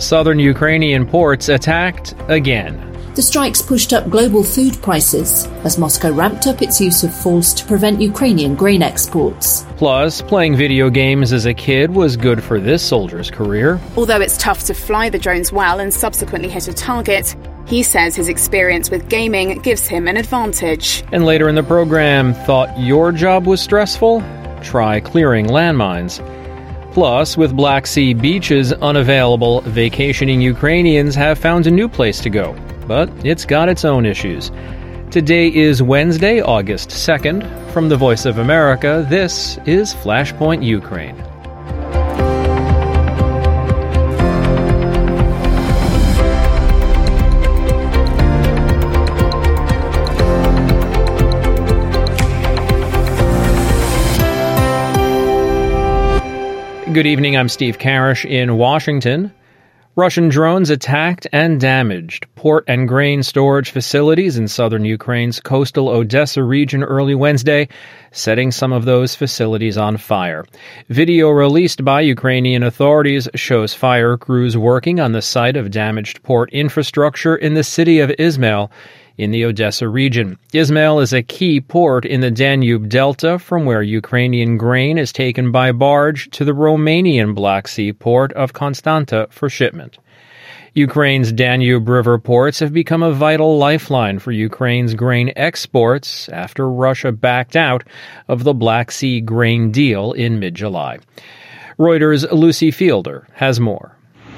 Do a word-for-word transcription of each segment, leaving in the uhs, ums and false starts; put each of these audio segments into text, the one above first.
Southern Ukrainian ports attacked again. The strikes pushed up global food prices as Moscow ramped up its use of force to prevent Ukrainian grain exports. Plus, playing video games as a kid was good for this soldier's career. Although it's tough to fly the drones well and subsequently hit a target, he says his experience with gaming gives him an advantage. And later in the program, thought your job was stressful? Try clearing landmines. Plus, with Black Sea beaches unavailable, vacationing Ukrainians have found a new place to go. But it's got its own issues. Today is Wednesday, August second. From the Voice of America, this is Flashpoint Ukraine. Good evening, I'm Steve Karish in Washington. Russian drones attacked and damaged port and grain storage facilities in southern Ukraine's coastal Odessa region early Wednesday, setting some of those facilities on fire. Video released by Ukrainian authorities shows fire crews working on the site of damaged port infrastructure in the city of Izmail in the Odessa region. Izmail is a key port in the Danube Delta from where Ukrainian grain is taken by barge to the Romanian Black Sea port of Constanta for shipment. Ukraine's Danube River ports have become a vital lifeline for Ukraine's grain exports after Russia backed out of the Black Sea grain deal in mid-July. Reuters' Lucy Fielder has more.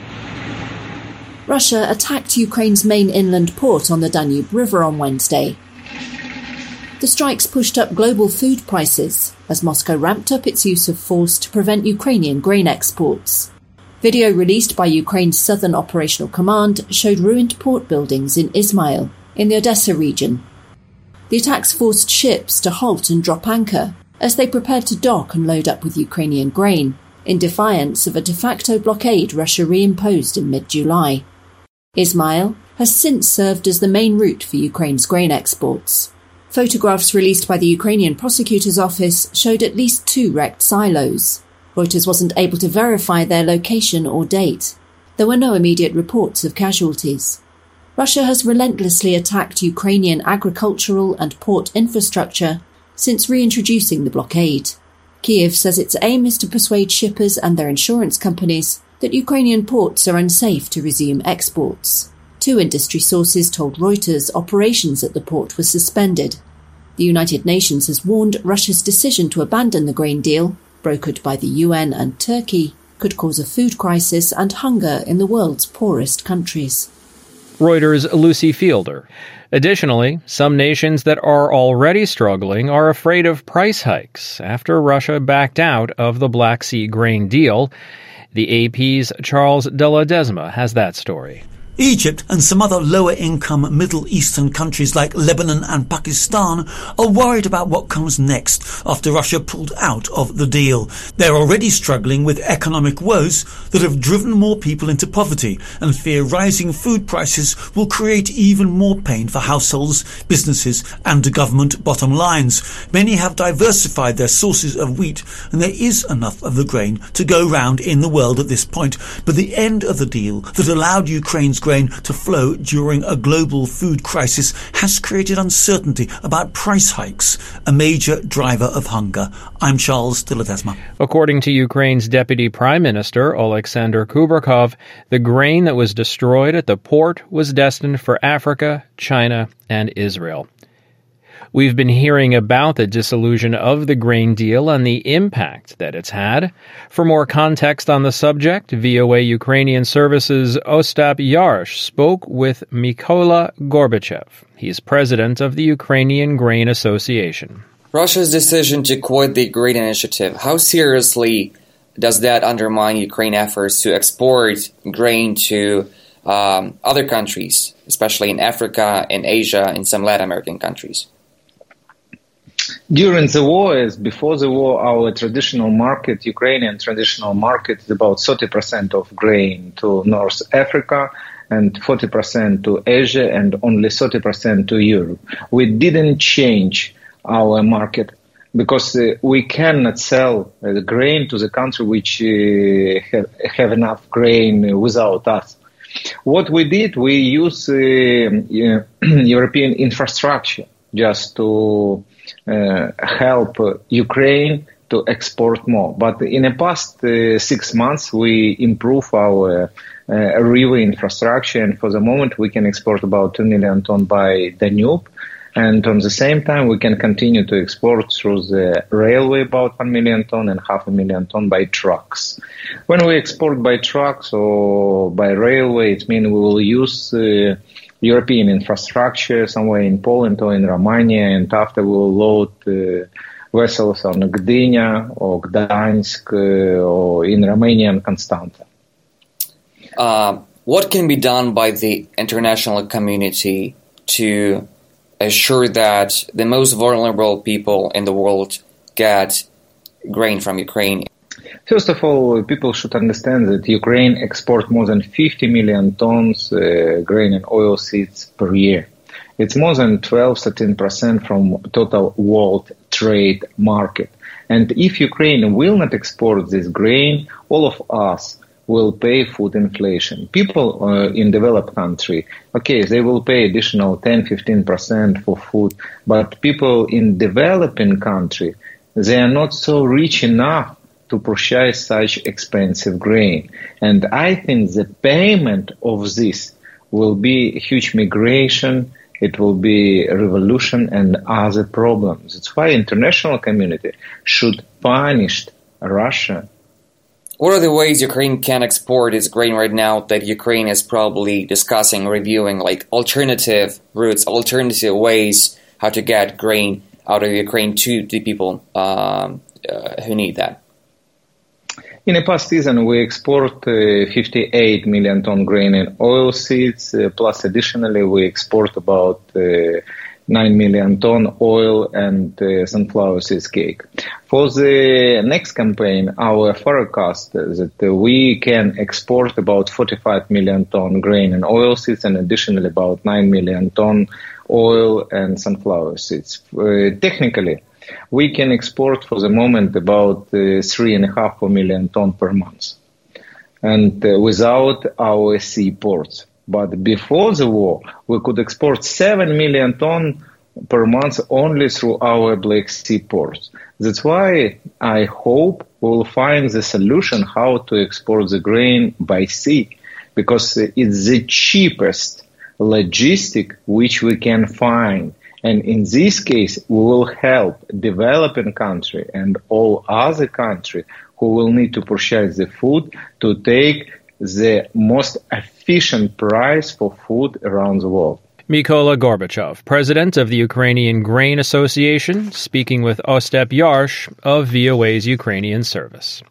Russia attacked Ukraine's main inland port on the Danube River on Wednesday. The strikes pushed up global food prices as Moscow ramped up its use of force to prevent Ukrainian grain exports. Video released by Ukraine's Southern Operational Command showed ruined port buildings in Izmail, in the Odessa region. The attacks forced ships to halt and drop anchor as they prepared to dock and load up with Ukrainian grain, in defiance of a de facto blockade Russia reimposed in mid-July. Izmail has since served as the main route for Ukraine's grain exports. Photographs released by the Ukrainian prosecutor's office showed at least two wrecked silos. Reuters wasn't able to verify their location or date. There were no immediate reports of casualties. Russia has relentlessly attacked Ukrainian agricultural and port infrastructure since reintroducing the blockade. Kyiv says its aim is to persuade shippers and their insurance companies that Ukrainian ports are unsafe to resume exports. Two industry sources told Reuters operations at the port were suspended. The United Nations has warned Russia's decision to abandon the grain deal, brokered by the U N and Turkey, could cause a food crisis and hunger in the world's poorest countries. Reuters' Lucy Fielder. Additionally, some nations that are already struggling are afraid of price hikes after Russia backed out of the Black Sea grain deal. The A P's Charles de Ledesma has that story. Egypt and some other lower-income Middle Eastern countries like Lebanon and Pakistan are worried about what comes next after Russia pulled out of the deal. They're already struggling with economic woes that have driven more people into poverty and fear rising food prices will create even more pain for households, businesses and government bottom lines. Many have diversified their sources of wheat and there is enough of the grain to go round in the world at this point. But the end of the deal that allowed Ukraine's grain to flow during a global food crisis has created uncertainty about price hikes, a major driver of hunger. I'm Charles de Ledesma. According to Ukraine's Deputy Prime Minister, Oleksandr Kubrakov, the grain that was destroyed at the port was destined for Africa, China, and Israel. We've been hearing about the dissolution of the grain deal and the impact that it's had. For more context on the subject, V O A Ukrainian Services Ostap Yarosh spoke with Mykola Gorbachev. He's president of the Ukrainian Grain Association. Russia's decision to quit the grain initiative, how seriously does that undermine Ukraine's efforts to export grain to um, other countries, especially in Africa, in Asia, and some Latin American countries? During the war, as before the war, our traditional market, Ukrainian traditional market, is about thirty percent of grain to North Africa and forty percent to Asia and only thirty percent to Europe. We didn't change our market because uh, we cannot sell uh, the grain to the country which uh, have, have enough grain without us. What we did, we use uh, uh, European infrastructure just to uh, help uh, Ukraine to export more. But in the past uh, six months, we improve our uh, river infrastructure, and for the moment, we can export about two million tons by Danube. And on the same time, we can continue to export through the railway about one million ton and half a million ton by trucks. When we export by trucks or by railway, it means we will use uh, European infrastructure somewhere in Poland or in Romania, and after we will load uh, vessels on Gdynia or Gdańsk uh, or in Romania and Constanta. Uh, what can be done by the international community to assure that the most vulnerable people in the world get grain from Ukraine? First of all, people should understand that Ukraine exports more than fifty million tons uh, grain and oilseeds per year. It's more than twelve to thirteen percent from total world trade market. And if Ukraine will not export this grain, all of us will pay food inflation. People uh, in developed country, okay, they will pay additional ten to fifteen percent for food, but people in developing country, they are not so rich enough to purchase such expensive grain. And I think the payment of this will be huge migration, it will be a revolution and other problems. That's why international community should punish Russia. What are the ways Ukraine can export its grain right now that Ukraine is probably discussing, reviewing, like alternative routes, alternative ways how to get grain out of Ukraine to the people um, uh, who need that? In the past season, we export uh, fifty-eight million ton grain and oilseeds, uh, plus additionally we export about uh, nine million ton oil and uh, sunflower seeds cake. For the next campaign, our forecast is that uh, we can export about forty-five million ton grain and oilseeds and additionally about nine million ton oil and sunflower seeds. Uh, technically, we can export for the moment about uh, three and a half million ton per month, and uh, without our sea ports. But before the war, we could export seven million ton per month only through our Black Sea ports. That's why I hope we will find the solution how to export the grain by sea, because it's the cheapest logistic which we can find. And in this case, we will help developing country and all other countries who will need to purchase the food to take the most efficient price for food around the world. Mykola Gorbachev, president of the Ukrainian Grain Association, speaking with Ostap Yarsh of V O A's Ukrainian service.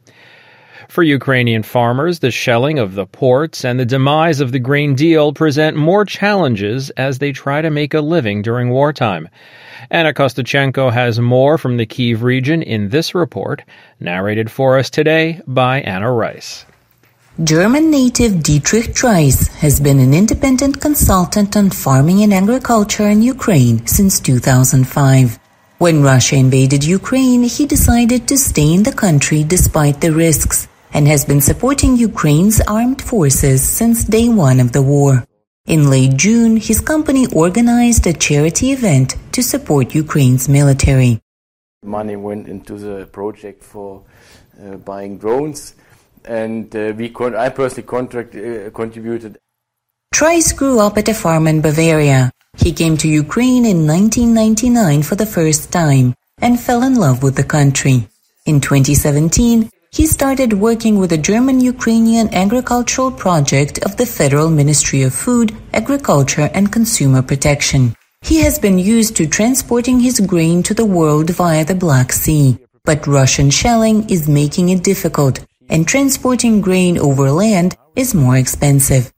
For Ukrainian farmers, the shelling of the ports and the demise of the grain deal present more challenges as they try to make a living during wartime. Anna Kostachenko has more from the Kyiv region in this report, narrated for us today by Anna Rice. German native Dietrich Treis has been an independent consultant on farming and agriculture in Ukraine since two thousand five. When Russia invaded Ukraine, he decided to stay in the country despite the risks, and has been supporting Ukraine's armed forces since day one of the war. In late June, his company organized a charity event to support Ukraine's military. Money went into the project for uh, buying drones, and uh, we con- I personally contract, uh, contributed. Treis grew up at a farm in Bavaria. He came to Ukraine in nineteen ninety-nine for the first time and fell in love with the country. In twenty seventeen, he started working with a German-Ukrainian agricultural project of the Federal Ministry of Food, Agriculture and Consumer Protection. He has been used to transporting his grain to the world via the Black Sea, but Russian shelling is making it difficult, and transporting grain over land is more expensive.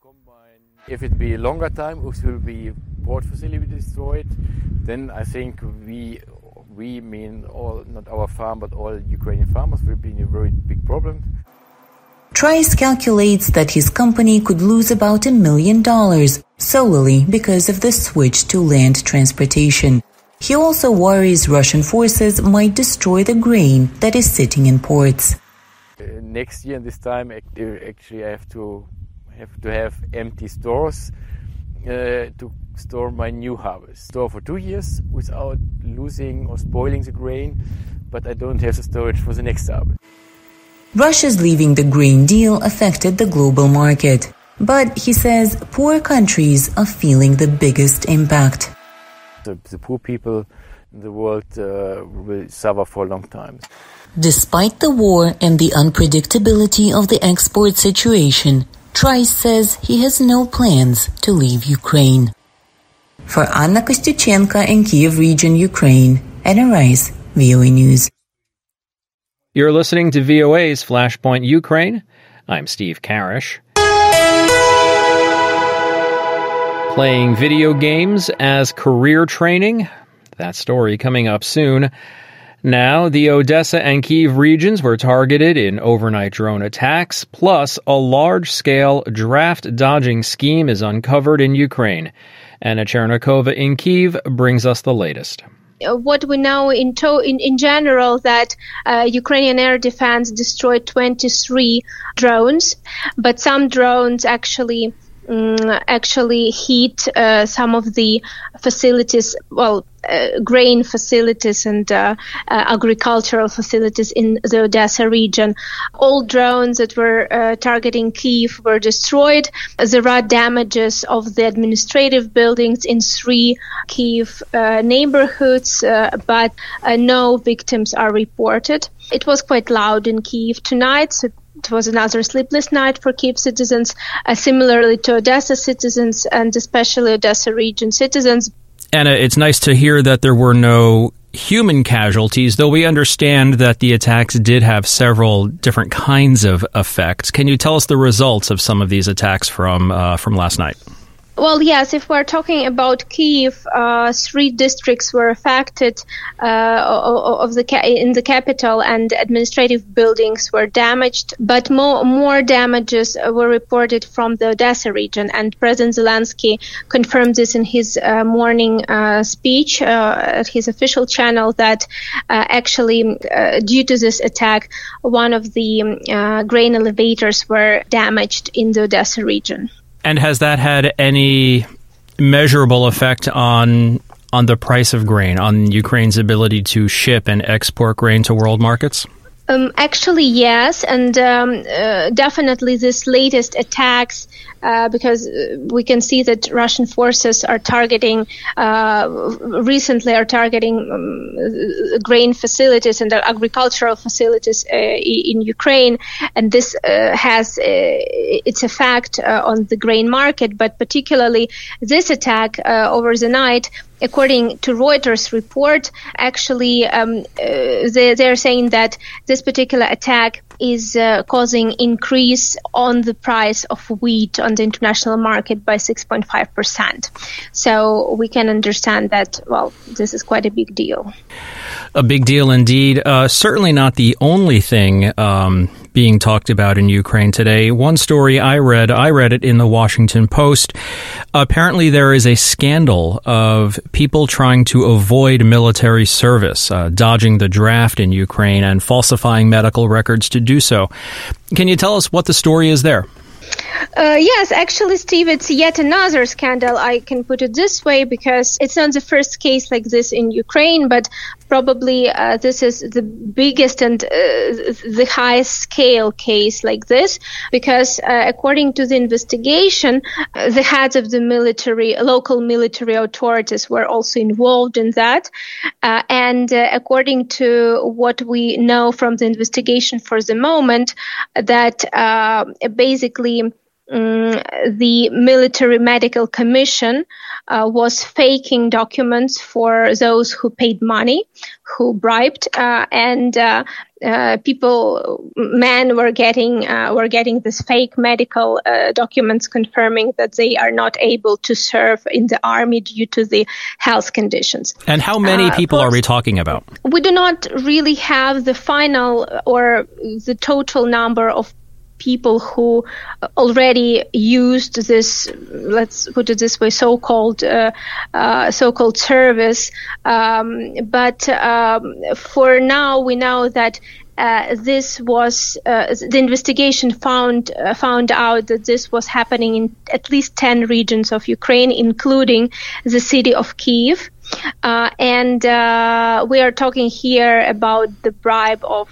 If it be a longer time, if it will be port facility destroyed, then I think we we mean all, not our farm, but all Ukrainian farmers will be in a very big problem. Treis calculates that his company could lose about a million dollars solely because of the switch to land transportation. He also worries Russian forces might destroy the grain that is sitting in ports. Uh, next year, this time, actually, I have to have to have empty stores uh, to store my new harvest. Store for two years without losing or spoiling the grain, but I don't have the storage for the next harvest. Russia's leaving the grain deal affected the global market, but he says poor countries are feeling the biggest impact. The, the poor people in the world uh, will suffer for a long time. Despite the war and the unpredictability of the export situation, Trice says he has no plans to leave Ukraine. For Anna Kostyuchenko in Kyiv region, Ukraine, Anna Rice, V O A News. You're listening to V O A's Flashpoint Ukraine. I'm Steve Karish. Playing video games as career training? That story coming up soon. Now, the Odessa and Kyiv regions were targeted in overnight drone attacks, plus a large-scale draft-dodging scheme is uncovered in Ukraine. Anna Chernikova in Kyiv brings us the latest. What we know in, to- in, in general that uh, Ukrainian air defense destroyed twenty-three drones, but some drones actually um, actually hit uh, some of the facilities, well, uh, grain facilities and uh, uh, agricultural facilities in the Odessa region. All drones that were uh, targeting Kyiv were destroyed. There are damages of the administrative buildings in three Kyiv uh, neighborhoods, uh, but uh, no victims are reported. It was quite loud in Kyiv tonight, so it was another sleepless night for Kyiv citizens, uh, similarly to Odessa citizens and especially Odessa region citizens. Anna, it's nice to hear that there were no human casualties, though we understand that the attacks did have several different kinds of effects. Can you tell us the results of some of these attacks from uh, from last night? Well, yes, if we're talking about Kyiv, uh, three districts were affected uh, of the ca- in the capital, and administrative buildings were damaged. But more more damages were reported from the Odessa region, and President Zelensky confirmed this in his uh, morning uh, speech uh, at his official channel that uh, actually, uh, due to this attack, one of the uh, grain elevators were damaged in the Odessa region. And has that had any measurable effect on on the price of grain, on Ukraine's ability to ship and export grain to world markets? Um, actually, yes, and um, uh, definitely this latest attacks, uh, because we can see that Russian forces are targeting, uh, recently are targeting um, grain facilities and agricultural facilities uh, in Ukraine, and this uh, has uh, its effect uh, on the grain market, but particularly this attack uh, over the night, according to Reuters report, actually um, uh, they, they're saying that this particular attack is uh, causing increase on the price of wheat on the international market by six point five percent. So we can understand that, well, this is quite a big deal. A big deal indeed. Uh, certainly not the only thing um, being talked about in Ukraine today. One story I read, I read it in the Washington Post. Apparently there is a scandal of people trying to avoid military service, uh, dodging the draft in Ukraine and falsifying medical records to do so. Can you tell us what the story is there? Uh, yes, actually, Steve, it's yet another scandal. I can put it this way because it's not the first case like this in Ukraine, but probably uh, this is the biggest and uh, the highest scale case like this, because uh, according to the investigation, uh, the heads of the military, local military authorities were also involved in that. Uh, and uh, according to what we know from the investigation for the moment, that uh, basically Um, the military medical commission uh, was faking documents for those who paid money, who bribed, uh, and uh, uh, people, men were getting uh, were getting this fake medical uh, documents confirming that they are not able to serve in the army due to the health conditions. And how many uh, people are we talking about? We do not really have the final or the total number of people who already used this, let's put it this way, so-called uh, uh, so-called service. Um, but um, for now, we know that Uh, this was uh, the investigation found uh, found out that this was happening in at least ten regions of Ukraine, including the city of Kyiv. Uh, and uh, we are talking here about the bribe of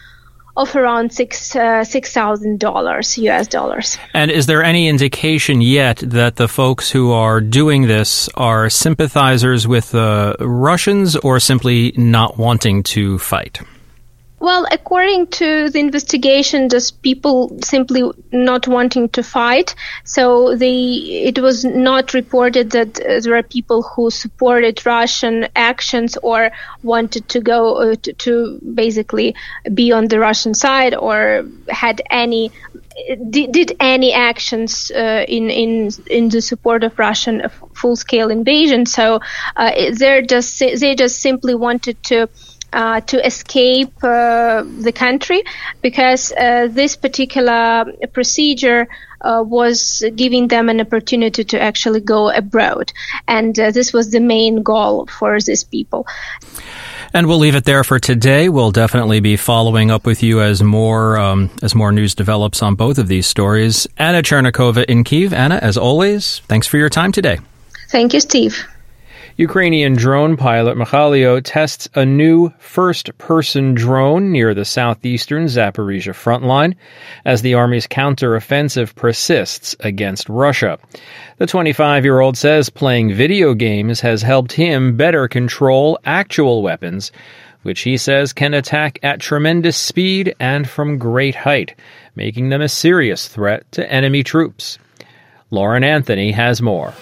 of around six uh, six thousand dollars U S dollars. And is there any indication yet that the folks who are doing this are sympathizers with the Russians or simply not wanting to fight? Well, according to the investigation, just people simply not wanting to fight. So they, it was not reported that uh, there are people who supported Russian actions or wanted to go uh, to, to basically be on the Russian side or had any did, did any actions uh, in in in the support of Russian full-scale invasion. So uh, they're just they just simply wanted to. Uh, to escape uh, the country because uh, this particular procedure uh, was giving them an opportunity to actually go abroad. And uh, this was the main goal for these people. And we'll leave it there for today. We'll definitely be following up with you as more um, as more news develops on both of these stories. Anna Chernikova in Kyiv. Anna, as always, thanks for your time today. Thank you, Steve. Ukrainian drone pilot Mikhailo tests a new first-person drone near the southeastern Zaporizhia front line as the army's counteroffensive persists against Russia. The twenty-five-year-old says playing video games has helped him better control actual weapons, which he says can attack at tremendous speed and from great height, making them a serious threat to enemy troops. Lauren Anthony has more.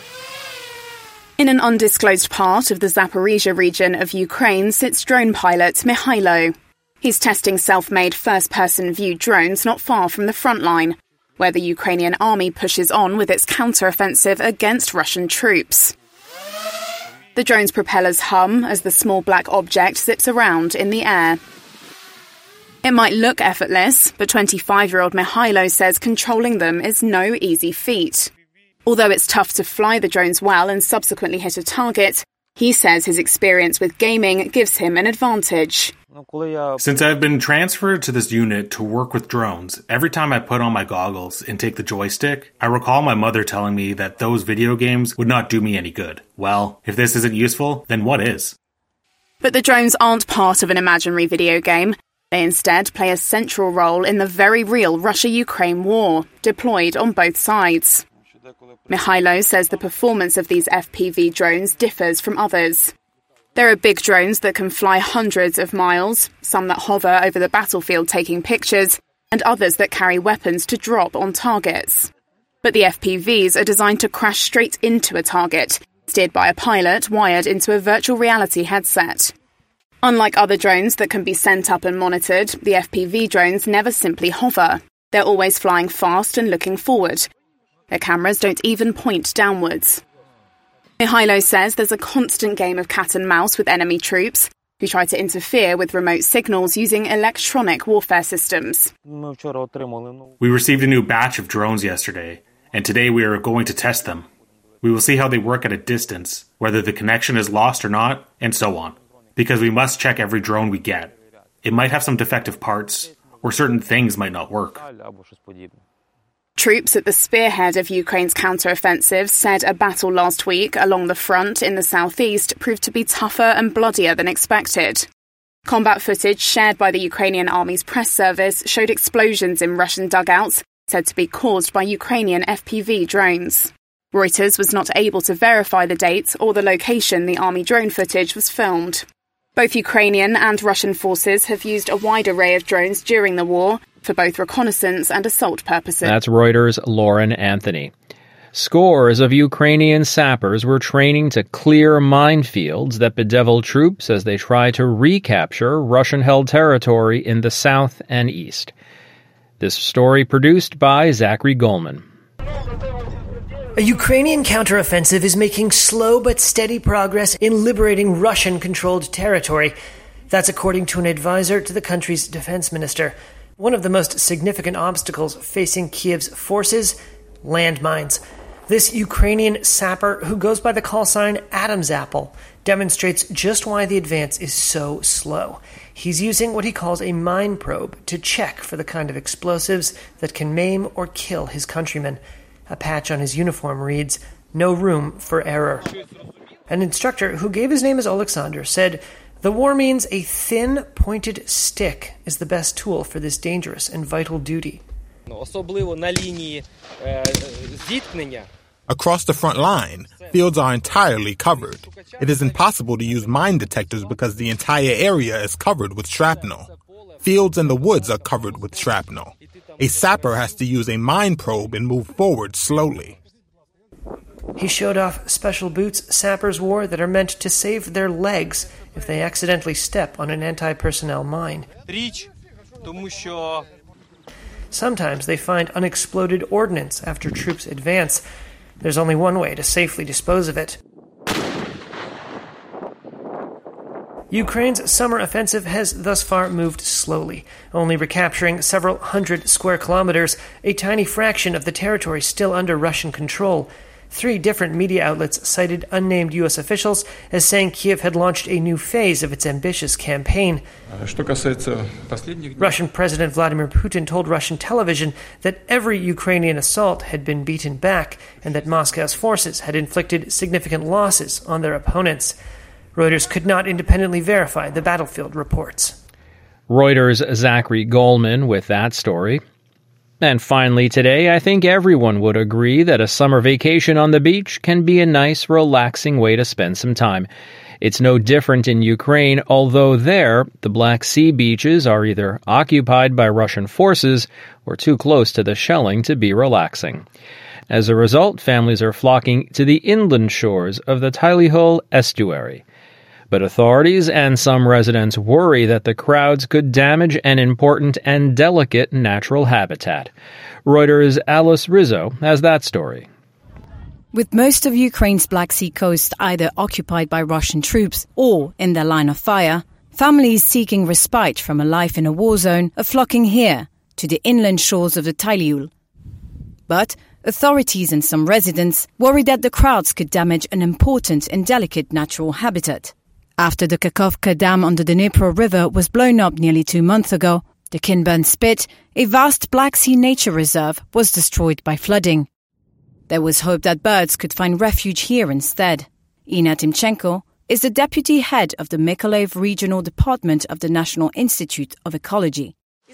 In an undisclosed part of the Zaporizhia region of Ukraine sits drone pilot Mikhailo. He's testing self-made first-person view drones not far from the front line, where the Ukrainian army pushes on with its counter-offensive against Russian troops. The drone's propellers hum as the small black object zips around in the air. It might look effortless, but twenty-five-year-old Mikhailo says controlling them is no easy feat. Although it's tough to fly the drones well and subsequently hit a target, he says his experience with gaming gives him an advantage. Since I've been transferred to this unit to work with drones, every time I put on my goggles and take the joystick, I recall my mother telling me that those video games would not do me any good. Well, if this isn't useful, then what is? But the drones aren't part of an imaginary video game. They instead play a central role in the very real Russia-Ukraine war, deployed on both sides. Mikhailo says the performance of these F P V drones differs from others. There are big drones that can fly hundreds of miles, some that hover over the battlefield taking pictures, and others that carry weapons to drop on targets. But the F P Vs are designed to crash straight into a target, steered by a pilot wired into a virtual reality headset. Unlike other drones that can be sent up and monitored, the F P V drones never simply hover. They're always flying fast and looking forward. Their cameras don't even point downwards. Mikhailo says there's a constant game of cat and mouse with enemy troops who try to interfere with remote signals using electronic warfare systems. We received a new batch of drones yesterday, and today we are going to test them. We will see how they work at a distance, whether the connection is lost or not, and so on. Because we must check every drone we get. It might have some defective parts, or certain things might not work. Troops at the spearhead of Ukraine's counter-offensive said a battle last week along the front in the southeast proved to be tougher and bloodier than expected. Combat footage shared by the Ukrainian Army's press service showed explosions in Russian dugouts said to be caused by Ukrainian F P V drones. Reuters was not able to verify the date or the location the Army drone footage was filmed. Both Ukrainian and Russian forces have used a wide array of drones during the war, for both reconnaissance and assault purposes. That's Reuters' Lauren Anthony. Scores of Ukrainian sappers were training to clear minefields that bedevil troops as they try to recapture Russian-held territory in the south and east. This story produced by Zachary Goldman. A Ukrainian counteroffensive is making slow but steady progress in liberating Russian-controlled territory. That's according to an advisor to the country's defense minister. One of the most significant obstacles facing Kiev's forces, landmines. This Ukrainian sapper, who goes by the call sign Adam's Apple, demonstrates just why the advance is so slow. He's using what he calls a mine probe to check for the kind of explosives that can maim or kill his countrymen. A patch on his uniform reads, "No room for error." An instructor who gave his name as Alexander said, "The war means a thin, pointed stick is the best tool for this dangerous and vital duty." Across the front line, fields are entirely covered. It is impossible to use mine detectors because the entire area is covered with shrapnel. Fields and the woods are covered with shrapnel. A sapper has to use a mine probe and move forward slowly. He showed off special boots sappers wore that are meant to save their legs if they accidentally step on an anti-personnel mine. Sometimes they find unexploded ordnance after troops advance. There's only one way to safely dispose of it. Ukraine's summer offensive has thus far moved slowly, only recapturing several hundred square kilometers, a tiny fraction of the territory still under Russian control. Three different media outlets cited unnamed U S officials as saying Kiev had launched a new phase of its ambitious campaign. Russian President Vladimir Putin told Russian television that every Ukrainian assault had been beaten back and that Moscow's forces had inflicted significant losses on their opponents. Reuters could not independently verify the battlefield reports. Reuters' Zachary Goldman with that story. And finally today, I think everyone would agree that a summer vacation on the beach can be a nice, relaxing way to spend some time. It's no different in Ukraine, although there, the Black Sea beaches are either occupied by Russian forces or too close to the shelling to be relaxing. As a result, families are flocking to the inland shores of the Tylyhul estuary. But authorities and some residents worry that the crowds could damage an important and delicate natural habitat. Reuters' Alice Rizzo has that story. With most of Ukraine's Black Sea coast either occupied by Russian troops or in their line of fire, families seeking respite from a life in a war zone are flocking here to the inland shores of the Tylyhul. But authorities and some residents worry that the crowds could damage an important and delicate natural habitat. After the Kakhovka Dam on the Dnipro River was blown up nearly two months ago, the Kinburn Spit, a vast Black Sea nature reserve, was destroyed by flooding. There was hope that birds could find refuge here instead. Ina Timchenko is the deputy head of the Mykolaiv Regional Department of the National Institute of Ecology.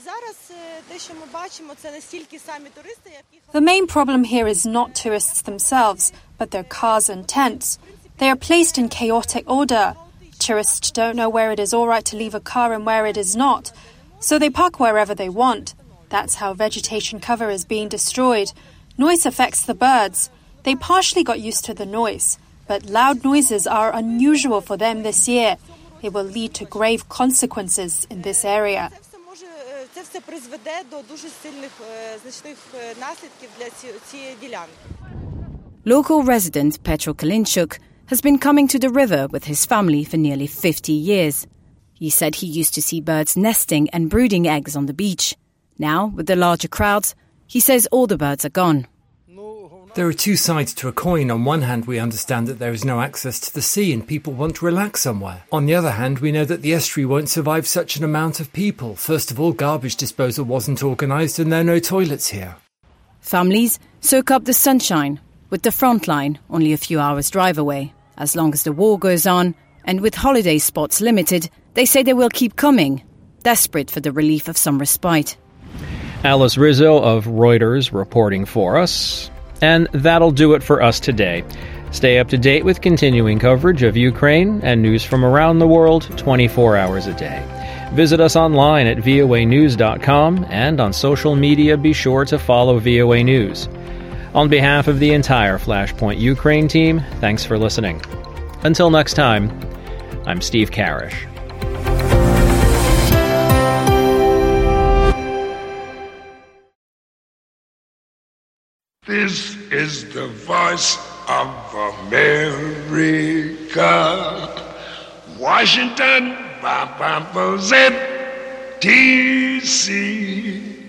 The main problem here is not tourists themselves, but their cars and tents. They are placed in chaotic order. Tourists don't know where it is all right to leave a car and where it is not, so they park wherever they want. That's how vegetation cover is being destroyed. Noise affects the birds. They partially got used to the noise, but loud noises are unusual for them this year. It will lead to grave consequences in this area. Local resident Petro Kalinchuk has been coming to the river with his family for nearly fifty years. He said he used to see birds nesting and brooding eggs on the beach. Now, with the larger crowds, he says all the birds are gone. There are two sides to a coin. On one hand, we understand that there is no access to the sea and people want to relax somewhere. On the other hand, we know that the estuary won't survive such an amount of people. First of all, garbage disposal wasn't organised and there are no toilets here. Families soak up the sunshine, with the front line only a few hours' drive away. As long as the war goes on, and with holiday spots limited, they say they will keep coming, desperate for the relief of some respite. Alice Rizzo of Reuters reporting for us. And that'll do it for us today. Stay up to date with continuing coverage of Ukraine and news from around the world twenty-four hours a day. Visit us online at V O A news dot com, and on social media be sure to follow V O A News. On behalf of the entire Flashpoint Ukraine team, thanks for listening. Until next time, I'm Steve Karish. This is the voice of America. Washington, D C